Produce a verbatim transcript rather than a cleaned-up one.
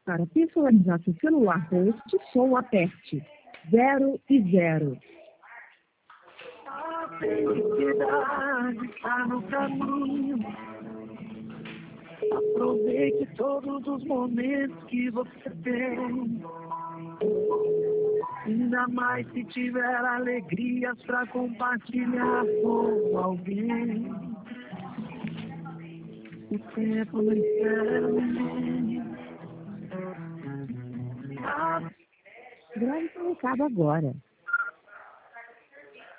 Para personalizar seu celular com este som, aperte zero e zero. A felicidade está no caminho. Aproveite todos os momentos que você tem. Ainda mais se tiver alegrias para compartilhar com alguém. O tempo não espera ninguém. Grave seu recado agora.